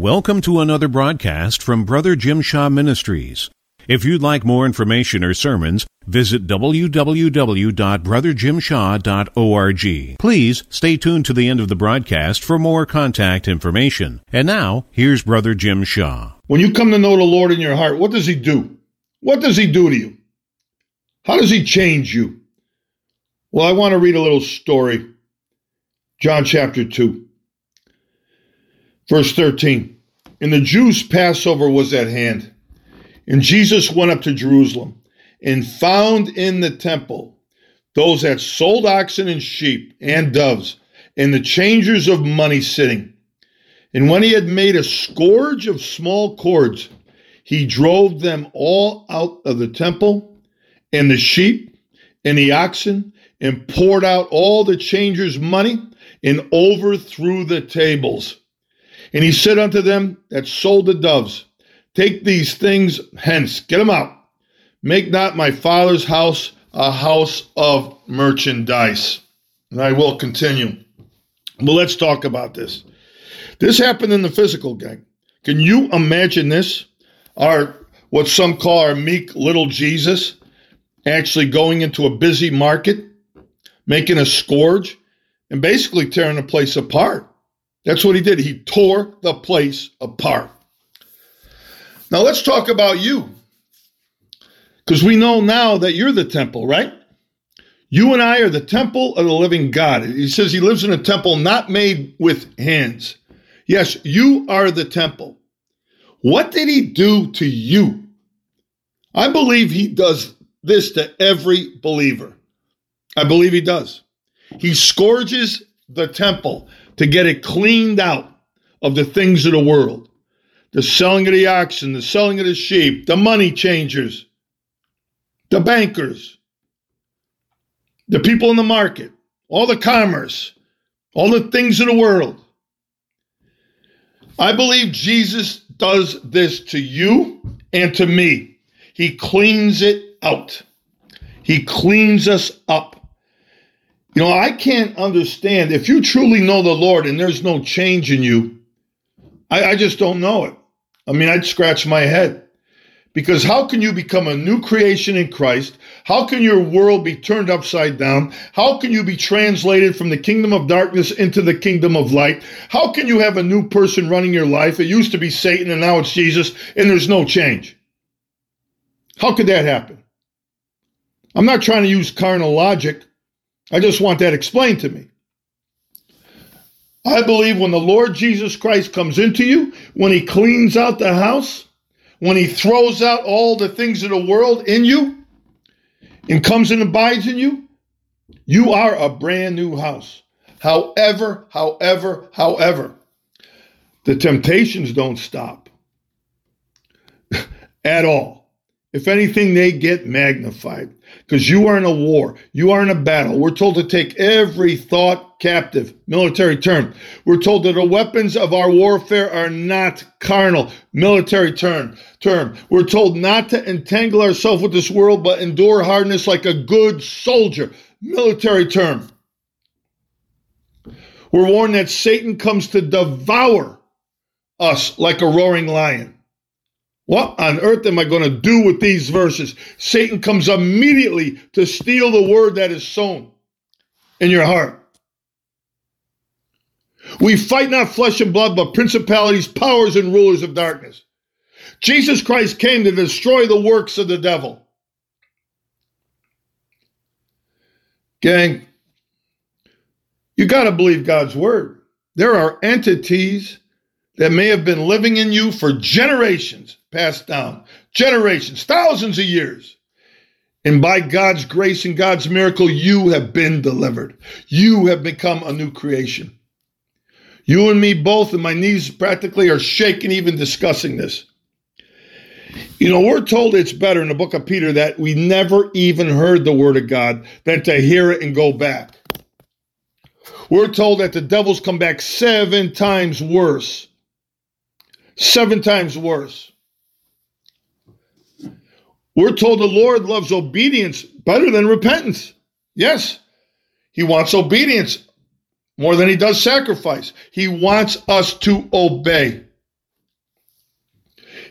Welcome to another broadcast from Brother Jim Shaw Ministries. If you'd like more information or sermons, visit www.brotherjimshaw.org. Please stay tuned to the end of the broadcast for more contact information. And now, here's Brother Jim Shaw. When you come to know the Lord in your heart, what does He do? What does He do to you? How does He change you? Well, I want to read a little story. John chapter 2. Verse 13, and the Jews' Passover was at hand, and Jesus went up to Jerusalem, and found in the temple those that sold oxen and sheep and doves, and the changers of money sitting. And when he had made a scourge of small cords, he drove them all out of the temple, and the sheep and the oxen, and poured out all the changers' money, and overthrew the tables. And he said unto them that sold the doves, take these things hence, get them out. Make not my Father's house a house of merchandise. And I will continue. But let's talk about this. This happened in the physical, gang. Can you imagine this? What some call our meek little Jesus actually going into a busy market, making a scourge, and basically tearing the place apart. That's what he did. He tore the place apart. Now let's talk about you. Because we know now that you're the temple, right? You and I are the temple of the living God. He says he lives in a temple not made with hands. Yes, you are the temple. What did he do to you? I believe he does this to every believer. I believe he does. He scourges the temple to get it cleaned out of the things of the world. The selling of the oxen, the selling of the sheep, the money changers, the bankers, the people in the market, all the commerce, all the things of the world. I believe Jesus does this to you and to me. He cleans it out. He cleans us up. You know, I can't understand. If you truly know the Lord and there's no change in you, I just don't know it. I mean, I'd scratch my head. Because how can you become a new creation in Christ? How can your world be turned upside down? How can you be translated from the kingdom of darkness into the kingdom of light? How can you have a new person running your life? It used to be Satan and now it's Jesus, and there's no change. How could that happen? I'm not trying to use carnal logic. I just want that explained to me. I believe when the Lord Jesus Christ comes into you, when he cleans out the house, when he throws out all the things of the world in you and comes and abides in you, you are a brand new house. However, the temptations don't stop at all. If anything, they get magnified because you are in a war. You are in a battle. We're told to take every thought captive, military term. We're told that the weapons of our warfare are not carnal, military term. We're told not to entangle ourselves with this world, but endure hardness like a good soldier, military term. We're warned that Satan comes to devour us like a roaring lion. What on earth am I going to do with these verses? Satan comes immediately to steal the word that is sown in your heart. We fight not flesh and blood, but principalities, powers, and rulers of darkness. Jesus Christ came to destroy the works of the devil. Gang, you got to believe God's word. There are entities that may have been living in you for generations, passed down, generations, thousands of years. And by God's grace and God's miracle, you have been delivered. You have become a new creation. You and me both, and my knees practically are shaking even discussing this. You know, we're told it's better in the book of Peter that we never even heard the word of God than to hear it and go back. We're told that the devils come back 7 times worse. 7 times worse. We're told the Lord loves obedience better than repentance. Yes, he wants obedience more than he does sacrifice. He wants us to obey.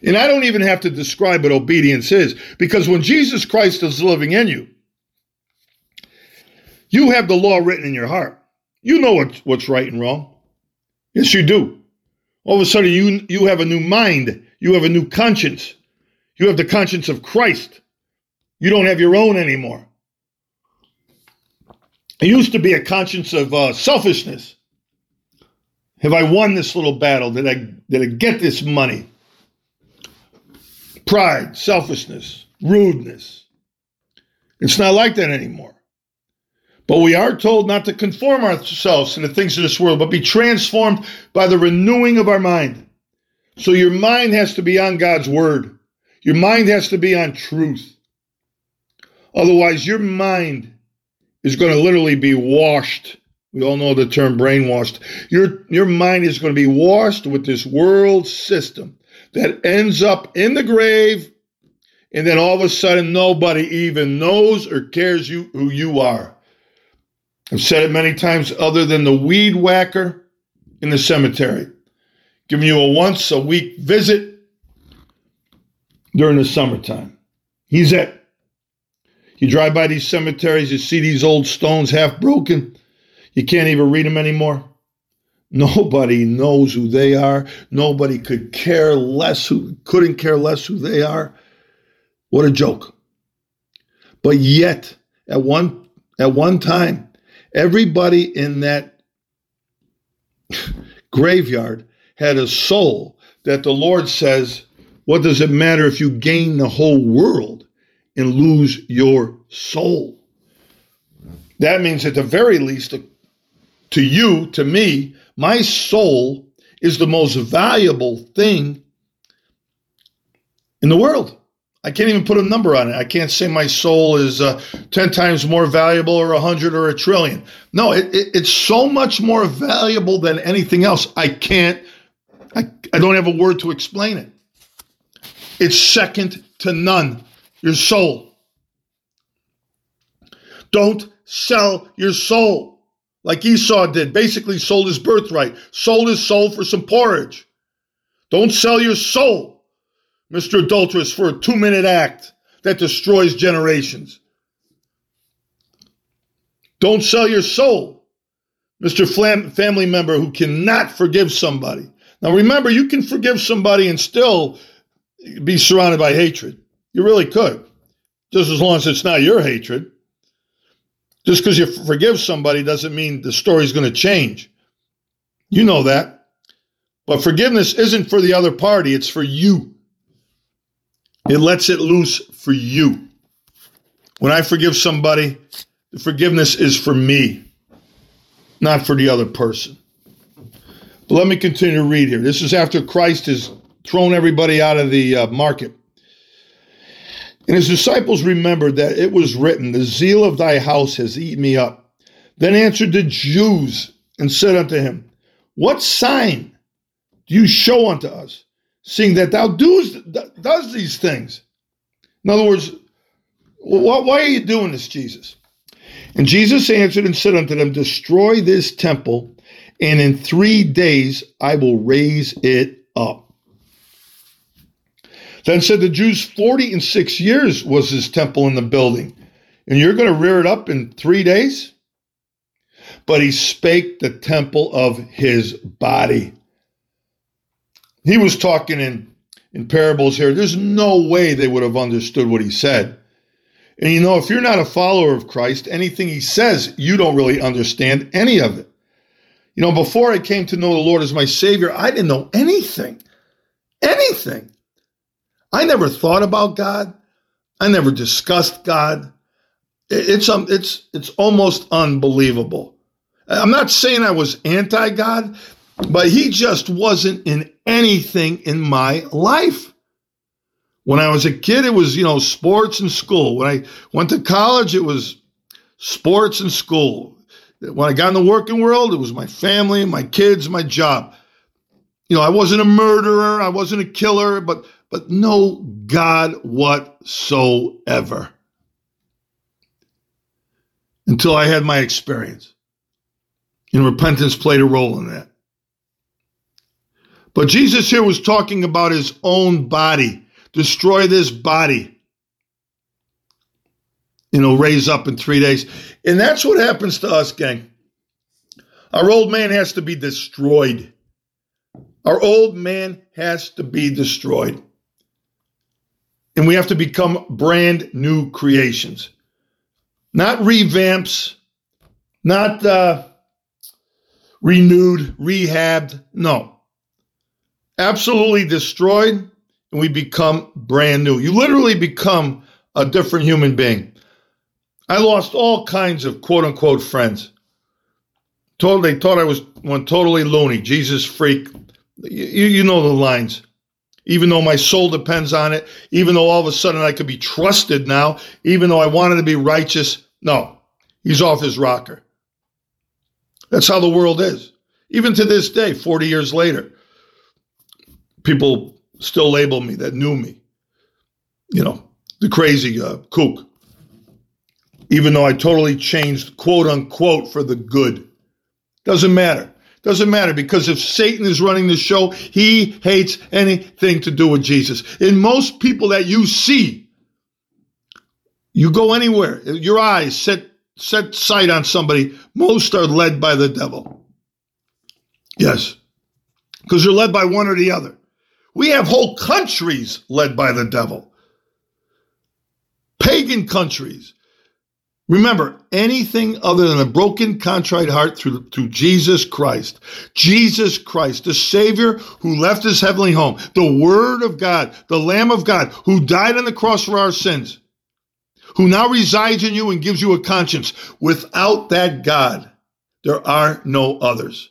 And I don't even have to describe what obedience is, because when Jesus Christ is living in you, you have the law written in your heart. You know what's right and wrong. Yes, you do. All of a sudden, you have a new mind. You have a new conscience. You have the conscience of Christ. You don't have your own anymore. It used to be a conscience of selfishness. Have I won this little battle? Did I get this money? Pride, selfishness, rudeness. It's not like that anymore. But we are told not to conform ourselves to the things of this world, but be transformed by the renewing of our mind. So your mind has to be on God's word. Your mind has to be on truth. Otherwise, your mind is going to literally be washed. We all know the term brainwashed. Your mind is going to be washed with this world system that ends up in the grave, and then all of a sudden nobody even knows or cares who you are. I've said it many times, other than the weed whacker in the cemetery, giving you a once-a-week visit during the summertime. He's it. You drive by these cemeteries, you see these old stones half broken. You can't even read them anymore. Nobody knows who they are. Nobody couldn't care less who they are. What a joke. But yet, at one time, everybody in that graveyard had a soul that the Lord says, what does it matter if you gain the whole world and lose your soul? That means at the very least, to you, to me, my soul is the most valuable thing in the world. I can't even put a number on it. I can't say my soul is 10 times more valuable or 100 or a trillion. No, it's so much more valuable than anything else. I don't have a word to explain it. It's second to none. Your soul. Don't sell your soul like Esau did. Basically sold his birthright. Sold his soul for some porridge. Don't sell your soul, Mr. Adulteress, for a 2-minute act that destroys generations. Don't sell your soul, Mr. Family member who cannot forgive somebody. Now remember, you can forgive somebody and still be surrounded by hatred. You really could, just as long as it's not your hatred. Just because you forgive somebody doesn't mean the story's going to change. You know that. But forgiveness isn't for the other party, it's for you. It lets it loose for you. When I forgive somebody, the forgiveness is for me, not for the other person. But let me continue to read here. This is after Christ has thrown everybody out of the market. And his disciples remembered that it was written, the zeal of thy house has eaten me up. Then answered the Jews and said unto him, what sign do you show unto us, seeing that thou does these things? In other words, why are you doing this, Jesus? And Jesus answered and said unto them, destroy this temple, and in 3 days I will raise it up. Then said the Jews, 46 years was this temple in the building, and you're going to rear it up in 3 days? But he spake the temple of his body. He was talking in parables here. There's no way they would have understood what he said. And you know, if you're not a follower of Christ, anything he says, you don't really understand any of it. You know, before I came to know the Lord as my Savior, I didn't know anything. Anything. I never thought about God. I never discussed God. It's almost unbelievable. I'm not saying I was anti-God, but he just wasn't in anything in my life. When I was a kid, it was, sports and school. When I went to college, it was sports and school. When I got in the working world, it was my family, my kids, my job. I wasn't a murderer. I wasn't a killer, but no God whatsoever. Until I had my experience. And repentance played a role in that. But Jesus here was talking about his own body. Destroy this body. Raise up in 3 days. And that's what happens to us, gang. Our old man has to be destroyed. Our old man has to be destroyed. And we have to become brand new creations. Not revamps, not renewed, rehabbed. No. Absolutely destroyed, and we become brand new. You literally become a different human being. I lost all kinds of quote-unquote friends. They thought I was one totally loony, Jesus freak. You know the lines. Even though my soul depends on it, even though all of a sudden I could be trusted now, even though I wanted to be righteous, no, he's off his rocker. That's how the world is. Even to this day, 40 years later, people still label me that knew me, the crazy kook. Even though I totally changed, quote unquote, for the good. Doesn't matter. Doesn't matter, because if Satan is running the show, he hates anything to do with Jesus. And most people that you see, you go anywhere, your eyes set sight on somebody, most are led by the devil. Yes, because they're led by one or the other. We have whole countries led by the devil. Pagan countries. Remember, anything other than a broken, contrite heart through Jesus Christ. Jesus Christ, the Savior who left his heavenly home. The Word of God, the Lamb of God, who died on the cross for our sins. Who now resides in you and gives you a conscience. Without that God, there are no others.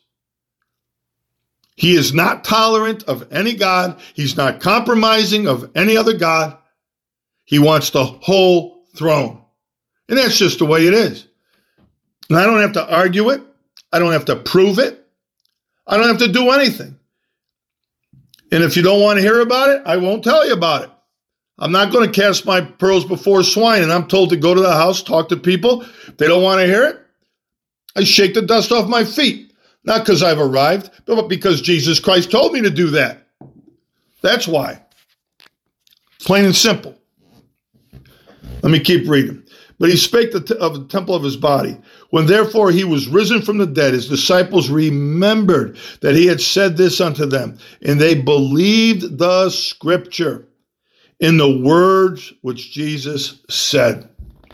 He is not tolerant of any God. He's not compromising of any other God. He wants the whole throne. And that's just the way it is. And I don't have to argue it. I don't have to prove it. I don't have to do anything. And if you don't want to hear about it, I won't tell you about it. I'm not going to cast my pearls before swine, and I'm told to go to the house, talk to people. If they don't want to hear it, I shake the dust off my feet. Not because I've arrived, but because Jesus Christ told me to do that. That's why. Plain and simple. Let me keep reading. But he spake of the temple of his body. When therefore he was risen from the dead, his disciples remembered that he had said this unto them, and they believed the scripture in the words which Jesus said.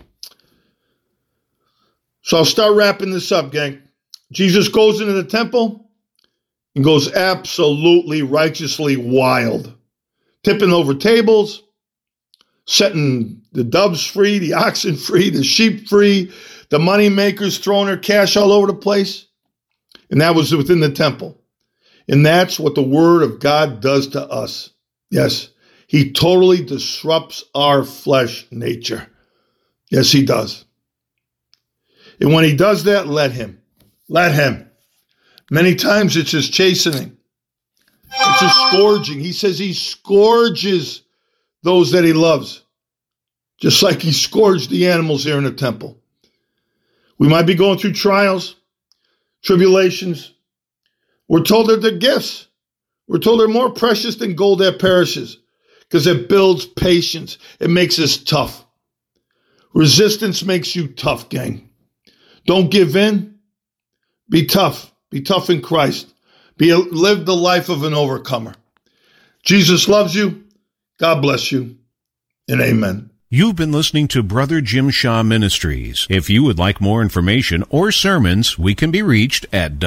So I'll start wrapping this up, gang. Jesus goes into the temple and goes absolutely righteously wild, tipping over tables, setting the doves free, the oxen free, the sheep free, the money makers throwing their cash all over the place. And that was within the temple. And that's what the Word of God does to us. Yes, he totally disrupts our flesh nature. Yes, he does. And when he does that, let him. Let him. Many times it's just chastening. It's just scourging. He says he scourges those that he loves, just like he scourged the animals here in the temple. We might be going through trials, tribulations. We're told that they're gifts. We're told they're more precious than gold that perishes, because it builds patience. It makes us tough. Resistance makes you tough, gang. Don't give in. Be tough. Be tough in Christ. Live the life of an overcomer. Jesus loves you. God bless you. And amen. You've been listening to Brother Jim Shaw Ministries. If you would like more information or sermons, we can be reached at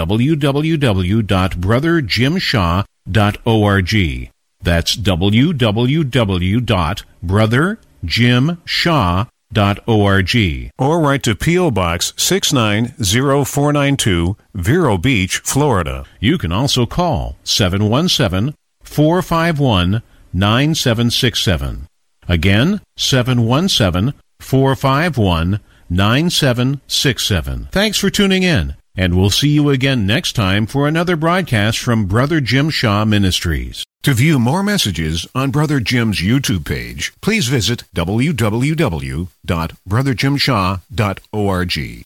www.brotherjimshaw.org. That's www.brotherjimshaw.org. Or write to P.O. Box 690492, Vero Beach, Florida. You can also call 717-451-9767. Again, 717-451-9767. Thanks for tuning in, and we'll see you again next time for another broadcast from Brother Jim Shaw Ministries. To view more messages on Brother Jim's YouTube page, please visit www.brotherjimshaw.org.